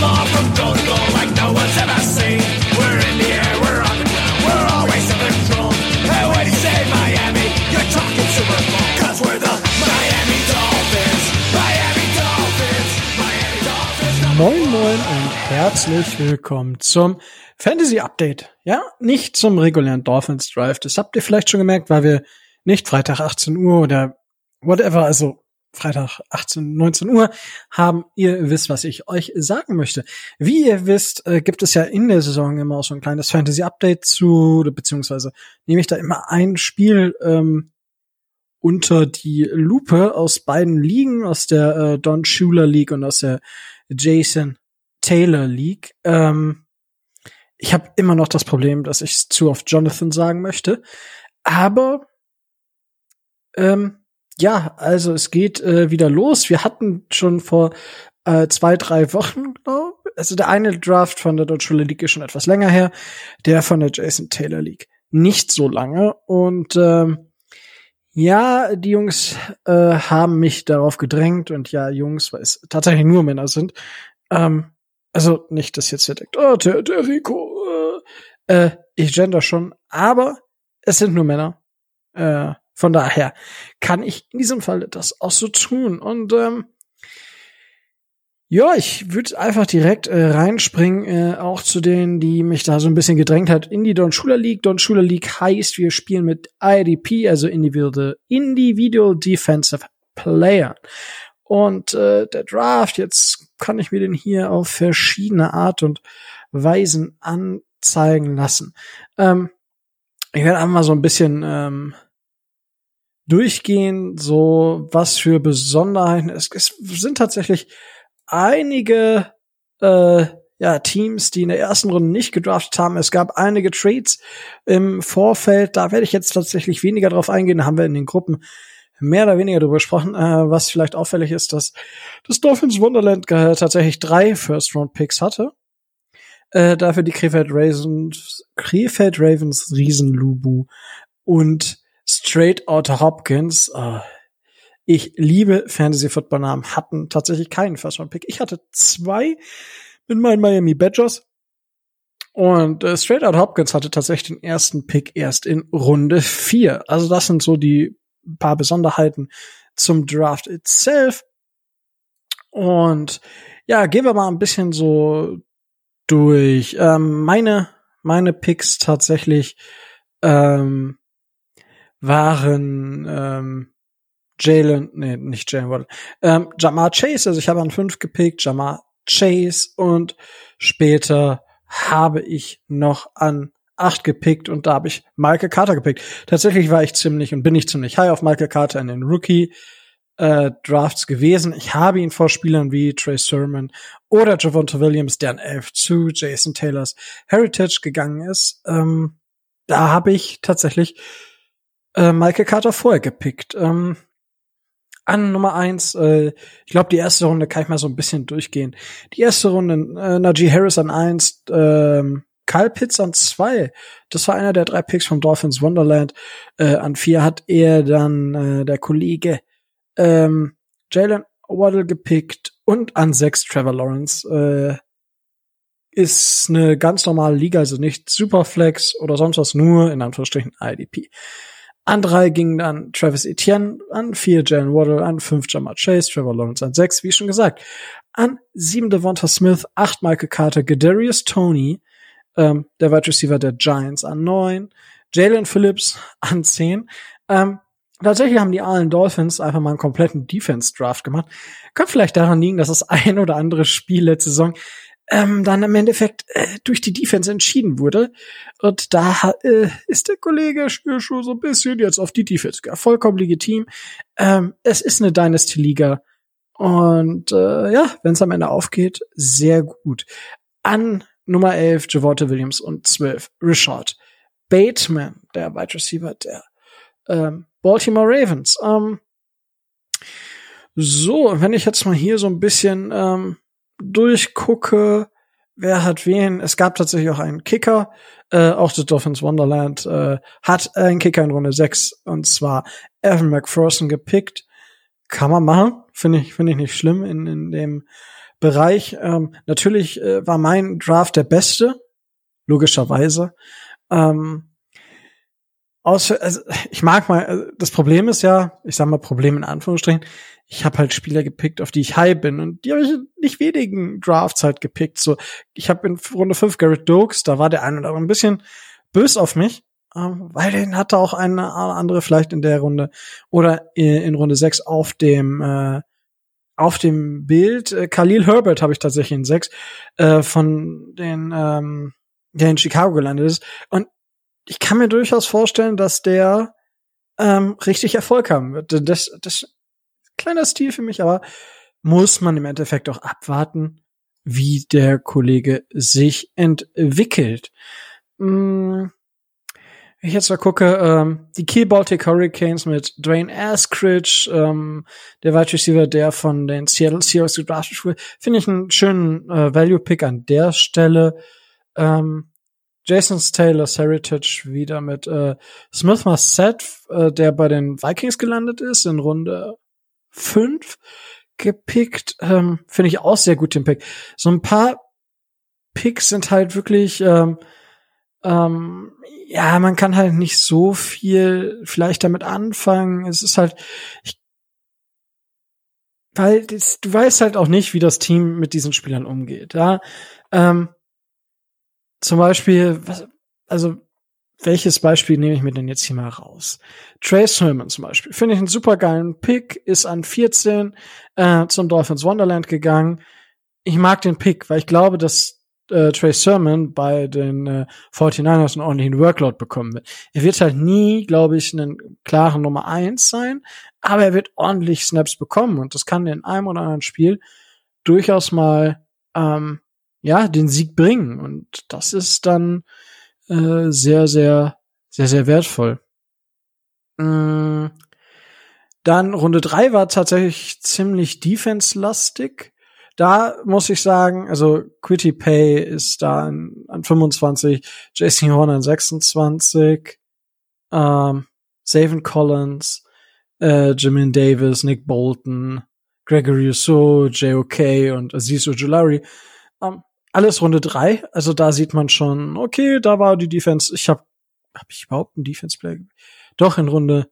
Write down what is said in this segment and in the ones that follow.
ball from goal to goal like no one's ever seen. We're in the air, we're on the ground, we're always in control. And when you say Miami, you're talking Super Bowl. 'Cause we're the Miami Dolphins, Miami Dolphins, Miami Dolphins. Moin Moin und herzlich willkommen zum Fantasy Update. Ja, nicht zum regulären Dolphins Drive. Das habt ihr vielleicht schon gemerkt, weil wir nicht Freitag 18 Uhr oder whatever, also Freitag 18, 19 Uhr haben. Ihr wisst, was ich euch sagen möchte. Wie ihr wisst, gibt es ja in der Saison immer auch so ein kleines Fantasy-Update zu, beziehungsweise nehme ich da immer ein Spiel unter die Lupe aus beiden Ligen, aus der Don Shula League und aus der Jason Taylor League. Ich habe immer noch das Problem, dass ich zu oft Jonathan sagen möchte. Aber ja, also es geht wieder los. Wir hatten schon vor 2-3 Wochen, glaube ich, also der eine Draft von der Don Shula League ist schon etwas länger her, der von der Jason Taylor League nicht so lange. Und ja, die Jungs haben mich darauf gedrängt. Und ja, Jungs, weil es tatsächlich nur Männer sind. Also nicht, dass jetzt ihr denkt, oh, der Rico, ich gender schon, aber es sind nur Männer. Von daher kann ich in diesem Fall das auch so tun. Und ja, ich würde einfach direkt reinspringen, auch zu denen, die mich da so ein bisschen gedrängt hat, in die Don Shula League. Don Shula League heißt, wir spielen mit IDP, also Individual Defensive Player. Und der Draft, jetzt kann ich mir den hier auf verschiedene Art und Weisen anzeigen lassen. Ich werde einfach mal so ein bisschen durchgehen, so was für Besonderheiten. Es sind tatsächlich einige Teams, die in der ersten Runde nicht gedraftet haben. Es gab einige Trades im Vorfeld. Da werde ich jetzt tatsächlich weniger drauf eingehen. Da haben wir in den Gruppen mehr oder weniger drüber gesprochen. Was vielleicht auffällig ist, dass das Dolphins Wonderland tatsächlich 3 First-Round-Picks hatte. Dafür die Krefeld Ravens Riesen Lubu und Straight Outta Hopkins. Ich liebe Fantasy-Football-Namen, hatten tatsächlich keinen First-Round-Pick. Ich hatte 2 mit meinen Miami Badgers. Und Straight Outta Hopkins hatte tatsächlich den ersten Pick erst in Runde 4. Also das sind so die paar Besonderheiten zum Draft itself. Und ja, gehen wir mal ein bisschen so durch. Meine Picks tatsächlich waren Ja'Marr Chase. Also ich habe an 5 gepickt, Ja'Marr Chase, und später habe ich noch an 8 gepickt und da habe ich Michael Carter gepickt. Tatsächlich bin ich ziemlich high auf Michael Carter in den Rookie Drafts gewesen. Ich habe ihn vor Spielern wie Trey Sermon oder Javonte Williams, der an 11 zu Jason Taylors Heritage gegangen ist. Da habe ich tatsächlich Michael Carter vorher gepickt. An Nummer 1, ich glaube, die erste Runde kann ich mal so ein bisschen durchgehen. Die erste Runde, Najee Harris an 1, Kyle Pitts an 2. Das war einer der 3 Picks vom Dolphins Wonderland. An 4 hat er dann der Kollege Jalen Waddle gepickt und an 6 Trevor Lawrence. Ist eine ganz normale Liga, also nicht Superflex oder sonst was, nur in Anführungsstrichen IDP. An 3 ging dann Travis Etienne, an 4 Jalen Waddle, an 5 Ja'Marr Chase, Trevor Lawrence an 6, wie schon gesagt. An 7 Devonta Smith, 8 Michael Carter, Kadarius Toney, der Wide Receiver der Giants an 9, Jalen Phillips an 10. Tatsächlich haben die Allen Dolphins einfach mal einen kompletten Defense-Draft gemacht. Könnte vielleicht daran liegen, dass das ein oder andere Spiel letzte Saison dann im Endeffekt durch die Defense entschieden wurde. Und da ist der Kollege schon so ein bisschen jetzt auf die Defense. Ja, vollkommen legitim. Es ist eine Dynasty-Liga. Und ja, wenn es am Ende aufgeht, sehr gut. An Nummer 11 Javonte Williams und 12 Rashad Bateman, der Wide Receiver der Baltimore Ravens. So, wenn ich jetzt mal hier so ein bisschen durchgucke, wer hat wen. Es gab tatsächlich auch einen Kicker. Auch das Dolphins Wonderland hat einen Kicker in Runde 6, und zwar Evan McPherson gepickt. Kann man machen. Finde ich nicht schlimm in dem Bereich. Natürlich war mein Draft der beste, logischerweise. Also ich mag mal, das Problem ist ja, ich sag mal Problem in Anführungsstrichen, ich habe halt Spieler gepickt, auf die ich high bin, und die habe ich nicht wenigen Drafts halt gepickt. So, ich habe in Runde 5 Garrett Dokes, da war der eine oder andere ein bisschen bös auf mich, weil den hatte auch eine andere vielleicht in der Runde oder in Runde 6 auf dem Bild. Khalil Herbert habe ich tatsächlich in 6 von den, der in Chicago gelandet ist. Und ich kann mir durchaus vorstellen, dass der richtig Erfolg haben wird. Das kleiner Stil für mich, aber muss man im Endeffekt auch abwarten, wie der Kollege sich entwickelt. Wenn ich jetzt mal gucke, die Kiel Baltic Hurricanes mit Dwayne Askridge, der Wide Receiver, der von den Seattle Seahawks gedraftet wurde, finde ich einen schönen Value-Pick an der Stelle. Jason Taylor's Heritage wieder mit Smith Marset, der bei den Vikings gelandet ist, in Runde 5 gepickt. Finde ich auch sehr gut, den Pick. So ein paar Picks sind halt wirklich ja, man kann halt nicht so viel vielleicht damit anfangen. Es ist halt, du weißt halt auch nicht, wie das Team mit diesen Spielern umgeht. Ja, zum Beispiel, welches Beispiel nehme ich mir denn jetzt hier mal raus? Trey Sermon zum Beispiel. Finde ich einen super geilen Pick, ist an 14 zum Dolphins Wonderland gegangen. Ich mag den Pick, weil ich glaube, dass Trey Sermon bei den 49ers einen ordentlichen Workload bekommen wird. Er wird halt nie, glaube ich, einen klaren Nummer 1 sein, aber er wird ordentlich Snaps bekommen, und das kann in einem oder anderen Spiel durchaus mal den Sieg bringen, und das ist dann sehr, sehr, sehr, sehr wertvoll. Dann Runde 3 war tatsächlich ziemlich defense-lastig. Da muss ich sagen, also Quitty Pay ist da an 25, JC Horn an 26, Zaven Collins, Jamin Davis, Nick Bolton, Gregory Rousseau, JOK und Azeez Ojulari. Alles Runde 3, also da sieht man schon, okay, da war die Defense. Hab ich überhaupt einen Defense-Player? Doch, in Runde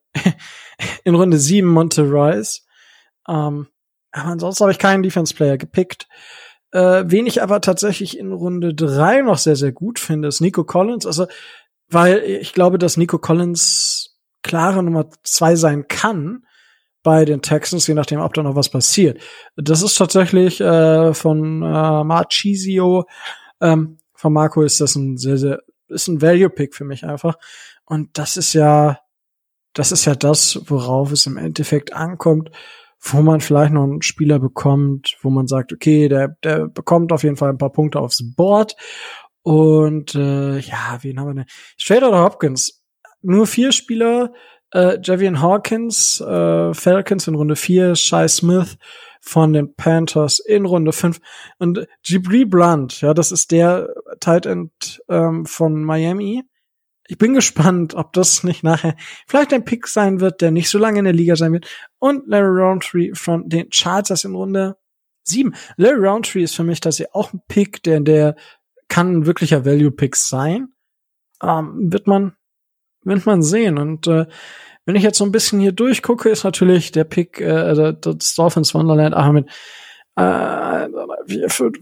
7 Monte Rice. Aber ansonsten habe ich keinen Defense-Player gepickt. Wen ich aber tatsächlich in Runde 3 noch sehr, sehr gut finde, ist Nico Collins. Also, weil ich glaube, dass Nico Collins klare Nummer 2 sein kann bei den Texans, je nachdem, ob da noch was passiert. Das ist tatsächlich von Marchisio. Von Marco ist das ein Value-Pick für mich einfach. Und das ist ja das, worauf es im Endeffekt ankommt, wo man vielleicht noch einen Spieler bekommt, wo man sagt, okay, der bekommt auf jeden Fall ein paar Punkte aufs Board. Und wen haben wir denn? Strader oder Hopkins? Nur 4 Spieler. Javian Hawkins, Falcons in Runde 4, Shai Smith von den Panthers in Runde 5 und Jibri Blunt, ja, das ist der Tight End von Miami. Ich bin gespannt, ob das nicht nachher vielleicht ein Pick sein wird, der nicht so lange in der Liga sein wird. Und Larry Roundtree von den Chargers in Runde 7. Larry Roundtree ist für mich tatsächlich auch ein Pick, der kann ein wirklicher Value-Pick sein. Wird man sehen. Und wenn ich jetzt so ein bisschen hier durchgucke, ist natürlich der Pick, das Dolphins Wonderland, mit 4, 5,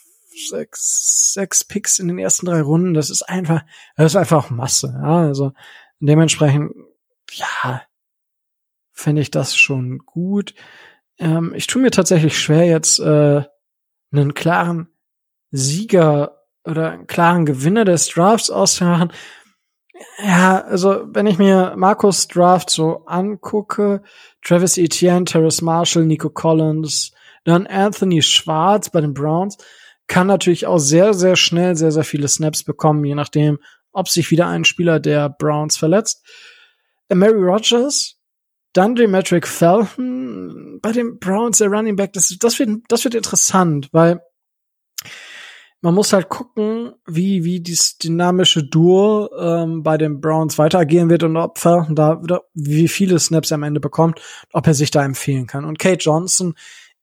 6 Picks in den ersten 3 Runden. Das ist einfach Masse. Ja, also dementsprechend, ja, finde ich das schon gut. Ich tue mir tatsächlich schwer, jetzt einen klaren Sieger oder einen klaren Gewinner des Drafts auszumachen. Ja, also wenn ich mir Markus Draft so angucke, Travis Etienne, Terrace Marshall, Nico Collins, dann Anthony Schwarz bei den Browns, kann natürlich auch sehr, sehr schnell sehr, sehr viele Snaps bekommen, je nachdem, ob sich wieder ein Spieler der Browns verletzt. Mary Rogers, dann Demetric Felton bei den Browns, der Running Back, das wird interessant, weil man muss halt gucken, wie dieses dynamische Duo bei den Browns weiter agieren wird und ob Felton wie viele Snaps er am Ende bekommt, ob er sich da empfehlen kann. Und Kate Johnson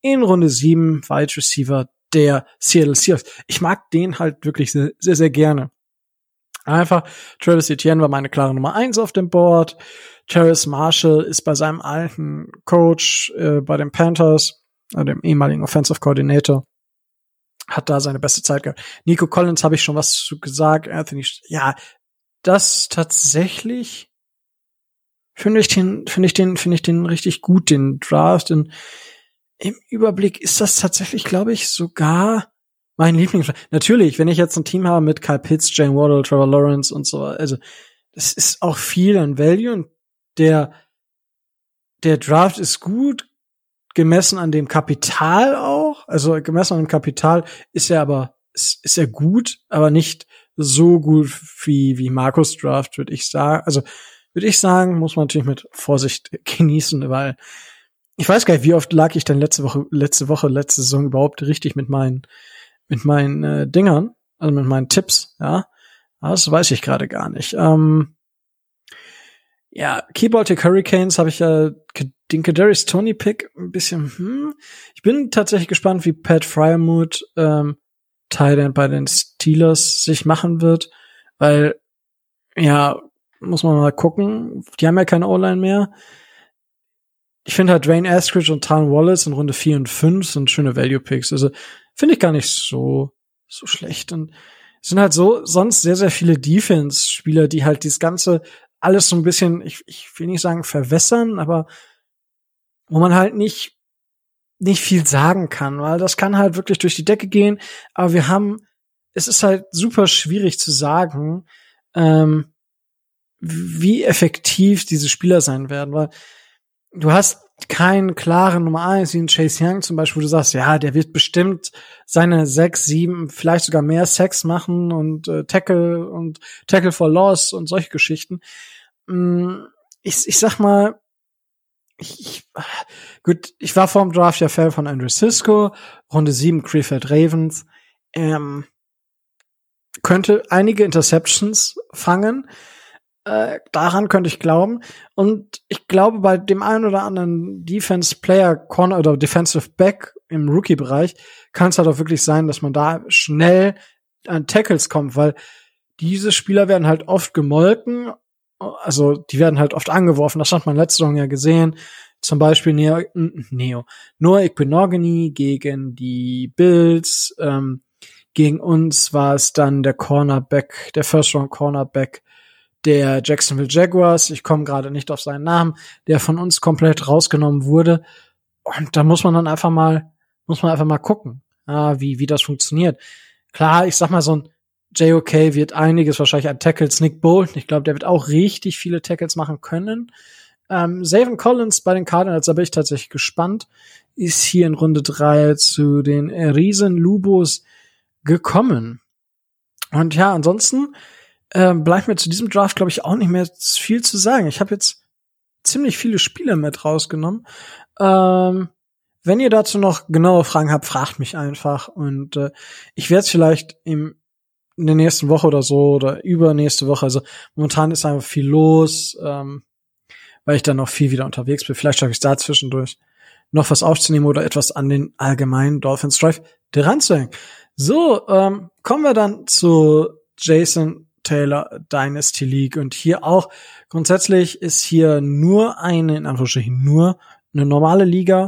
in Runde 7 Wide Receiver der Seattle Seahawks. Ich mag den halt wirklich sehr, sehr, sehr gerne. Einfach, Travis Etienne war meine klare Nummer 1 auf dem Board. Terrace Marshall ist bei seinem alten Coach bei den Panthers, dem ehemaligen Offensive Coordinator, hat da seine beste Zeit gehabt. Nico Collins habe ich schon was zu gesagt. Anthony, ja, das tatsächlich finde ich den richtig gut, den Draft. Und im Überblick ist das tatsächlich, glaube ich, sogar mein Lieblings. Natürlich, wenn ich jetzt ein Team habe mit Kyle Pitts, Jane Waddle, Trevor Lawrence und so, also das ist auch viel an Value und der Draft ist gut, gemessen an dem Kapital auch. Also gemessen an dem Kapital ist er gut, aber nicht so gut wie Markus Draft, würde ich sagen. Also würde ich sagen, muss man natürlich mit Vorsicht genießen, weil ich weiß gar nicht, wie oft lag ich denn letzte Saison überhaupt richtig mit meinen Dingern, also mit meinen Tipps, ja. Das weiß ich gerade gar nicht. Ja, Key-Baltic Hurricanes habe ich ja den Kadarius Toney Pick ein bisschen, Ich bin tatsächlich gespannt, wie Pat Freiermuth Tight End bei den Steelers sich machen wird, weil, ja, muss man mal gucken. Die haben ja keine O-Line mehr. Ich finde halt Dwayne Eskridge und Talon Wallace in Runde 4 und 5 sind schöne Value-Picks. Also finde ich gar nicht so schlecht. Und es sind halt sonst sehr, sehr viele Defense-Spieler, die halt dieses ganze alles so ein bisschen, ich will nicht sagen verwässern, aber wo man halt nicht viel sagen kann, weil das kann halt wirklich durch die Decke gehen. Aber es ist halt super schwierig zu sagen, wie effektiv diese Spieler sein werden, weil du hast keinen klaren Nummer 1, wie ein Chase Young zum Beispiel, wo du sagst, ja, der wird bestimmt seine 6, 7, vielleicht sogar mehr Sacks machen und Tackle for Loss und solche Geschichten. Ich sag mal, ich war vor dem Draft ja Fan von Andrew Cisco, Runde 7 Krefeld Ravens, könnte einige Interceptions fangen, daran könnte ich glauben. Und ich glaube, bei dem einen oder anderen Defense Player, Corner oder Defensive Back im Rookie-Bereich kann es halt auch wirklich sein, dass man da schnell an Tackles kommt, weil diese Spieler werden halt oft gemolken, also die werden halt oft angeworfen. Das hat man letzte Saison ja gesehen. Zum Beispiel Noah Igbinoghene gegen die Bills. Gegen uns war es dann der First-Round-Cornerback der Jacksonville Jaguars. Ich komme gerade nicht auf seinen Namen, der von uns komplett rausgenommen wurde. Und da muss man einfach mal gucken, wie das funktioniert. Klar, ich sag mal, so ein JOK wird einiges wahrscheinlich an Tackles. Nick Bolton, ich glaube, der wird auch richtig viele Tackles machen können. Zaven Collins bei den Cardinals, da bin ich tatsächlich gespannt, ist hier in Runde 3 zu den Riesen Lubos gekommen. Und ja, ansonsten bleibt mir zu diesem Draft, glaube ich, auch nicht mehr viel zu sagen. Ich habe jetzt ziemlich viele Spieler mit rausgenommen. Wenn ihr dazu noch genaue Fragen habt, fragt mich einfach. Und ich werde es vielleicht in der nächsten Woche oder so oder übernächste Woche, also momentan ist einfach viel los, weil ich dann noch viel wieder unterwegs bin. Vielleicht schaffe ich es da zwischendurch noch was aufzunehmen oder etwas an den allgemeinen Dolphins Drive dran zu hängen. So, kommen wir dann zu Jason Taylor Dynasty League. Und hier auch grundsätzlich ist hier nur eine normale Liga,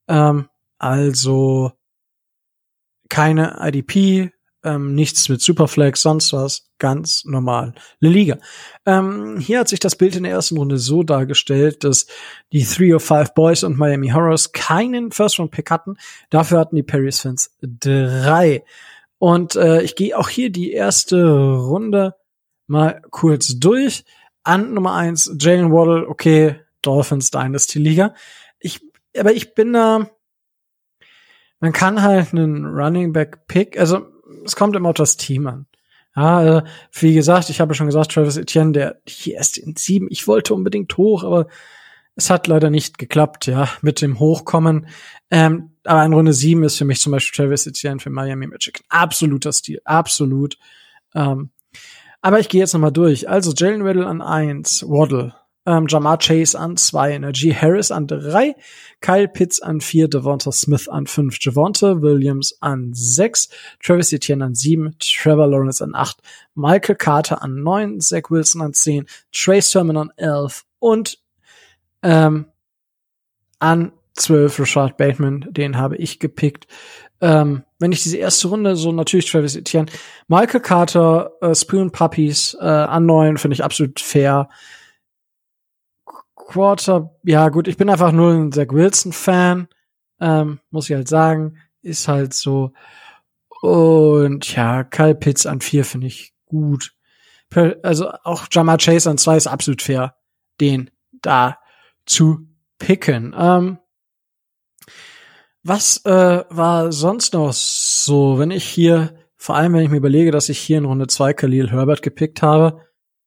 also keine IDP, nichts mit Superflex, sonst was, ganz normal. Liga. Hier hat sich das Bild in der ersten Runde so dargestellt, dass die 305 Boys und Miami Horrors keinen First-Round-Pick hatten. Dafür hatten die Paris Fans 3. Und ich gehe auch hier die erste Runde mal kurz durch. An Nummer 1, Jalen Waddle, okay, Dolphins Dynasty Liga. Aber ich bin da, man kann halt einen Running Back Pick, also es kommt immer auf das Team an. Ja, wie gesagt, ich habe schon gesagt, Travis Etienne, der hier erst in 7, ich wollte unbedingt hoch, aber es hat leider nicht geklappt, ja, mit dem Hochkommen. Aber in Runde 7 ist für mich zum Beispiel Travis Etienne für Miami Magic absoluter Stil, absolut. Aber ich gehe jetzt nochmal durch. Also Jalen Waddle an 1, Waddle Jamar Chase an 2, Najee Harris an 3, Kyle Pitts an 4, Devonta Smith an 5, Javonte Williams an 6, Travis Etienne an 7, Trevor Lawrence an 8, Michael Carter an 9, Zach Wilson an 10, Trey Sermon an 11 und an 12 Rashad Bateman, den habe ich gepickt. Wenn ich diese erste Runde, so natürlich Travis Etienne, Michael Carter, Spoon Puppies an 9 finde ich absolut fair. Quarter, ja gut, ich bin einfach nur ein Zach Wilson-Fan, muss ich halt sagen, ist halt so. Und ja, Kyle Pitts an 4 finde ich gut. Also auch Jamar Chase an 2 ist absolut fair, den da zu picken. Was war sonst noch so, wenn ich hier, vor allem wenn ich mir überlege, dass ich hier in Runde 2 Khalil Herbert gepickt habe,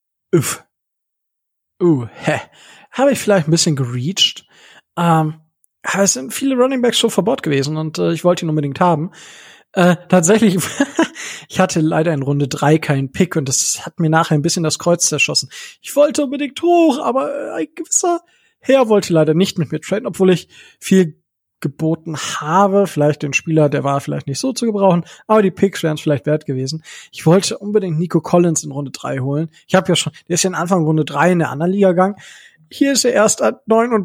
habe ich vielleicht ein bisschen gereached. Aber es sind viele Runningbacks schon vor Bord gewesen und ich wollte ihn unbedingt haben. Tatsächlich, ich hatte leider in Runde 3 keinen Pick und das hat mir nachher ein bisschen das Kreuz zerschossen. Ich wollte unbedingt hoch, aber ein gewisser Herr wollte leider nicht mit mir traden, obwohl ich viel geboten habe. Vielleicht den Spieler, der war vielleicht nicht so zu gebrauchen, aber die Picks wären es vielleicht wert gewesen. Ich wollte unbedingt Nico Collins in Runde 3 holen. Ich habe ja schon, der ist ja Anfang Runde 3 in der anderen Liga gegangen. Hier ist er erst an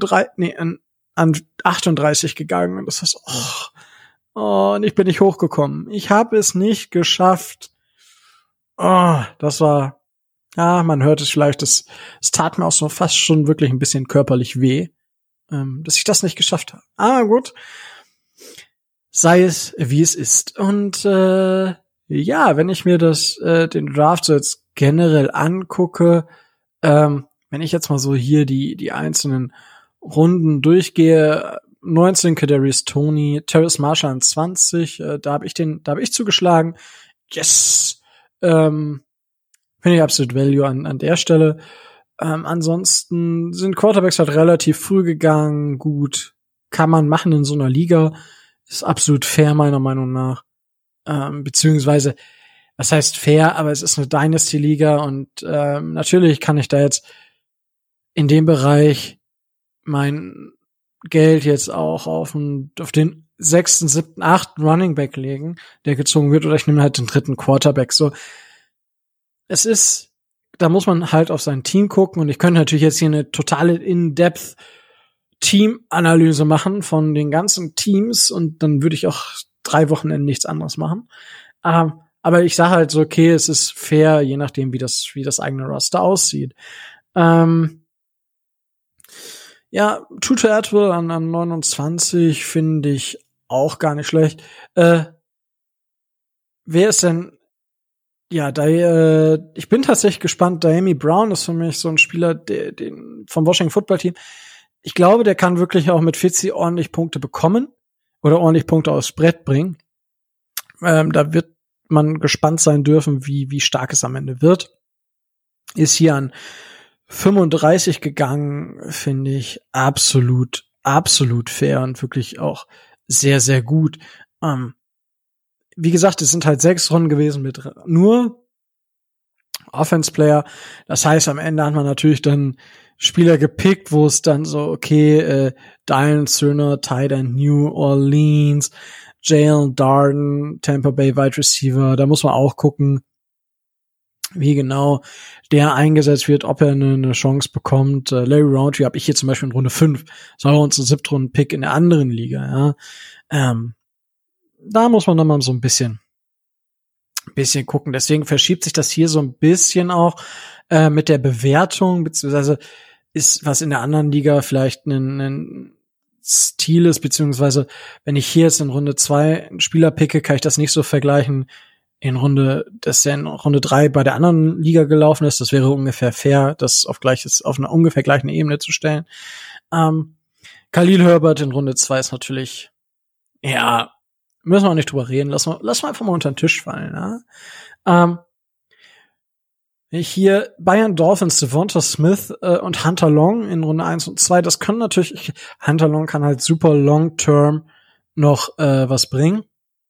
38 gegangen und das heißt, und ich bin nicht hochgekommen. Ich habe es nicht geschafft. Das war, ja, man hört es vielleicht, es tat mir auch so fast schon wirklich ein bisschen körperlich weh, dass ich das nicht geschafft habe. Aber gut, sei es, wie es ist. Und ja, wenn ich mir den Draft so jetzt generell angucke, wenn ich jetzt mal so hier die einzelnen Runden durchgehe, 19 Kadarius Toney, Terrace Marshall an 20, da habe ich zugeschlagen. Yes! Finde ich absolut Value an der Stelle. Ansonsten sind Quarterbacks halt relativ früh gegangen. Gut, kann man machen in so einer Liga. Ist absolut fair, meiner Meinung nach. Beziehungsweise, was heißt fair, aber es ist eine Dynasty-Liga und natürlich kann ich da jetzt in dem Bereich mein Geld jetzt auch auf den 6., 7., 8. Running Back legen, der gezogen wird, oder ich nehme halt den 3. Quarterback. So, es ist, da muss man halt auf sein Team gucken und ich könnte natürlich jetzt hier eine totale In-Depth Team-Analyse machen von den ganzen Teams und dann würde ich auch 3 Wochenenden nichts anderes machen. Aber ich sage halt so, okay, es ist fair, je nachdem, wie das eigene Roster aussieht. Ja, Tutu Atwell an 29 finde ich auch gar nicht schlecht. Wer ist denn? Ja, ich bin tatsächlich gespannt. Diami Brown ist für mich so ein Spieler, den vom Washington Football Team. Ich glaube, der kann wirklich auch mit Fitzy ordentlich Punkte bekommen oder ordentlich Punkte aufs Brett bringen. Da wird man gespannt sein dürfen, wie stark es am Ende wird. Ist hier an 35 gegangen, finde ich absolut fair und wirklich auch sehr, sehr gut. Wie gesagt, es sind halt 6 Runden gewesen mit nur Offense-Player. Das heißt, am Ende hat man natürlich dann Spieler gepickt, wo es dann so, okay, Dylan Cerner, Tight End New Orleans, Jalen Darden, Tampa Bay Wide Receiver. Da muss man auch gucken, wie genau der eingesetzt wird, ob er eine Chance bekommt. Larry Roundtree habe ich hier zum Beispiel in Runde 5. Das war bei uns ein 7. Runden-Pick in der anderen Liga. Ja. Da muss man dann mal so ein bisschen gucken. Deswegen verschiebt sich das hier so ein bisschen auch mit der Bewertung, beziehungsweise ist, was in der anderen Liga vielleicht ein Stil ist, beziehungsweise wenn ich hier jetzt in Runde 2 einen Spieler picke, kann ich das nicht so vergleichen dass der in Runde 3 bei der anderen Liga gelaufen ist. Das wäre ungefähr fair, das auf einer ungefähr gleichen Ebene zu stellen. Khalil Herbert in Runde 2 ist natürlich, ja, müssen wir auch nicht drüber reden. Lass mal einfach mal unter den Tisch fallen. Ja? Hier Bayern Dolphins, Devonta Smith und Hunter Long in Runde 1 und 2, das können natürlich, Hunter Long kann halt super long-term noch was bringen.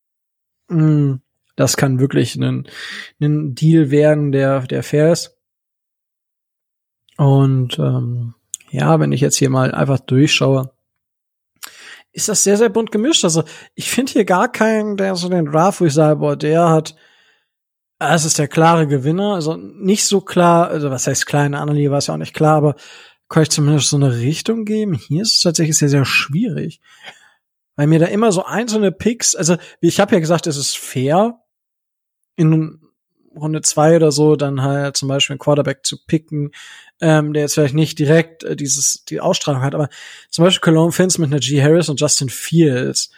Das kann wirklich ein Deal werden, der fair ist. Und ja, wenn ich jetzt hier mal einfach durchschaue, ist das sehr, sehr bunt gemischt. Also ich finde hier gar keinen, der so den Draft, wo ich sage, boah, der hat, es ist der klare Gewinner. Also nicht so klar, also was heißt klar, in der anderen Liga war es ja auch nicht klar, aber kann ich zumindest so eine Richtung geben. Hier ist es tatsächlich sehr, sehr schwierig. Weil mir da immer so einzelne Picks, also ich habe ja gesagt, es ist fair, in Runde 2 oder so dann halt zum Beispiel einen Quarterback zu picken, der jetzt vielleicht nicht direkt die Ausstrahlung hat, aber zum Beispiel Cologne Fins mit Najee Harris und Justin Fields.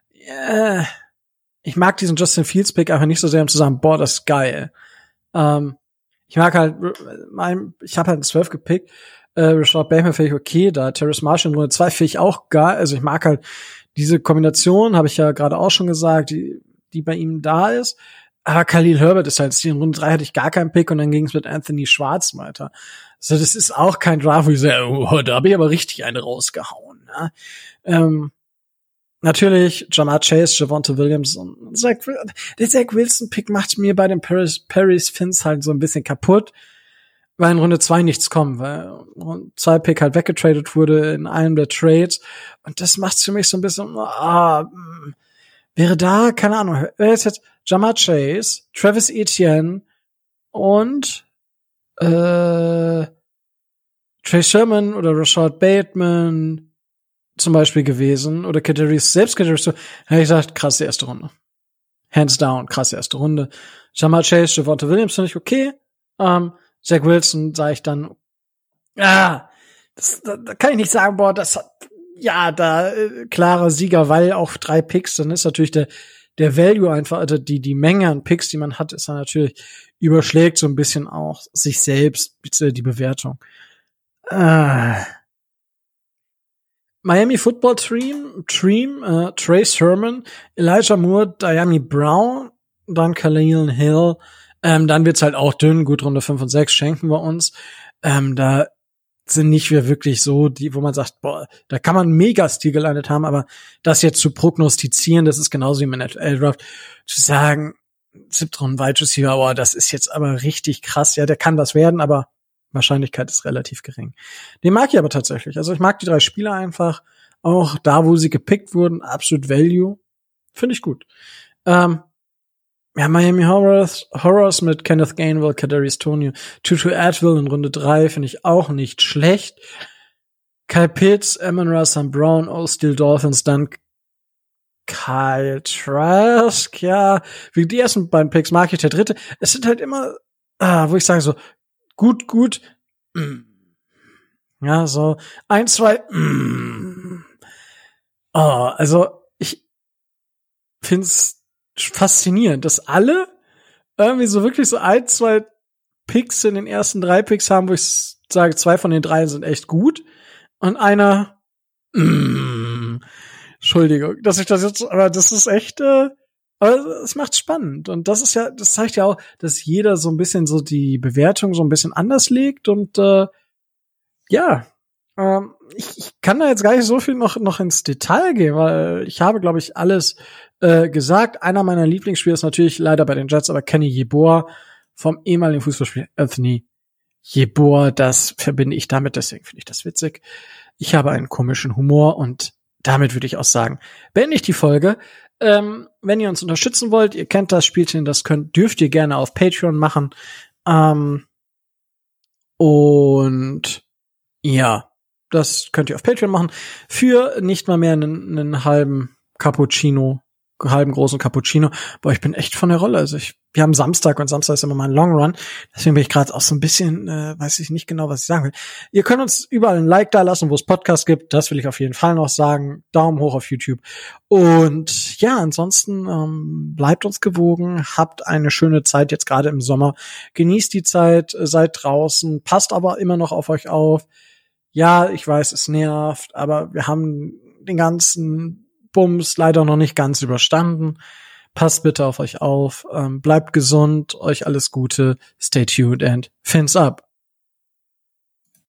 Ich mag diesen Justin Fields Pick einfach nicht so sehr, um zu sagen, boah, das ist geil. Ich mag halt, ich habe halt einen 12 gepickt, Rashad Bateman finde ich okay, da Terrace Marshall in Runde 2 finde ich auch geil, also ich mag halt diese Kombination, habe ich ja gerade auch schon gesagt, die bei ihm da ist. Aber Khalil Herbert ist halt, in Runde 3 hatte ich gar keinen Pick und dann ging es mit Anthony Schwarz weiter. Also das ist auch kein Draft, wo ich sage, oh, da habe ich aber richtig eine rausgehauen. Ne? Natürlich Ja'Marr Chase, Javonte Williams und der Zach Wilson-Pick macht mir bei den Paris Fins halt so ein bisschen kaputt, weil in Runde 2 nichts kommt, weil Runde 2 Pick halt weggetradet wurde in einem der Trades und das macht's für mich so ein bisschen, wäre da, keine Ahnung, wäre jetzt Ja'Marr Chase, Travis Etienne und Trey Sherman oder Rashad Bateman zum Beispiel gewesen oder Kadarius, hätte ich gesagt, krasse erste Runde. Hands down, krasse erste Runde. Ja'Marr Chase, Javonte Williams finde ich okay. Zach Wilson sage ich dann, da kann ich nicht sagen, boah, das hat, klarer Sieger, weil auch 3 Picks, dann ist natürlich der Value einfach, also die Menge an Picks, die man hat, ist dann natürlich überschlägt so ein bisschen auch sich selbst, die Bewertung. Miami Football Team, Trey Sermon, Elijah Moore, Diami Brown, dann Khalil Hill, dann wird's halt auch dünn, gut, Runde 5 und 6 schenken wir uns. Da sind nicht wir wirklich so, wo man sagt, boah, da kann man mega Stil gelandet haben, aber das jetzt zu prognostizieren, das ist genauso wie im NFL-Draft, zu sagen, 7. Runden Wide Receiver, boah, das ist jetzt aber richtig krass, ja, der kann was werden, aber Wahrscheinlichkeit ist relativ gering. Den mag ich aber tatsächlich, also ich mag die 3 Spieler einfach, auch da, wo sie gepickt wurden, absolut Value, finde ich gut. Miami Horrors mit Kenneth Gainwell, Kadarius Toney, Tutu Atwell in Runde 3 finde ich auch nicht schlecht. Kyle Pitts, Amon-Ra St. Brown, Steel Dolphins, dann Kyle Trask, ja, wie die ersten beiden Picks mag ich, der dritte. Es sind halt immer, wo ich sage so, gut, ja, so 1, 2, also ich find's faszinierend, dass alle irgendwie so wirklich so 1, 2 Picks in den ersten 3 Picks haben, wo ich sage, 2 von den 3 sind echt gut und einer, Entschuldigung, dass ich das jetzt, aber das ist echt, aber es macht spannend und das ist ja, das zeigt ja auch, dass jeder so ein bisschen so die Bewertung so ein bisschen anders legt und ich kann da jetzt gar nicht so viel noch ins Detail gehen, weil ich habe, glaube ich, alles gesagt. Einer meiner Lieblingsspieler ist natürlich leider bei den Jets, aber Kenny Yeboah vom ehemaligen Fußballspieler Anthony Yeboah, das verbinde ich damit, deswegen finde ich das witzig. Ich habe einen komischen Humor und damit würde ich auch sagen, beende ich die Folge. Wenn ihr uns unterstützen wollt, ihr kennt das Spielchen, dürft ihr gerne auf Patreon machen. Und ja, das könnt ihr auf Patreon machen. Für nicht mal mehr einen halben großen Cappuccino. Boah, ich bin echt von der Rolle. Also wir haben Samstag und Samstag ist immer mein Long Run. Deswegen bin ich gerade auch so ein bisschen, weiß ich nicht genau, was ich sagen will. Ihr könnt uns überall ein Like da lassen, wo es Podcasts gibt. Das will ich auf jeden Fall noch sagen. Daumen hoch auf YouTube. Und ja, ansonsten bleibt uns gewogen. Habt eine schöne Zeit jetzt gerade im Sommer. Genießt die Zeit, seid draußen. Passt aber immer noch auf euch auf. Ja, ich weiß, es nervt, aber wir haben den ganzen Bums leider noch nicht ganz überstanden. Passt bitte auf euch auf, bleibt gesund, euch alles Gute, stay tuned and fins up.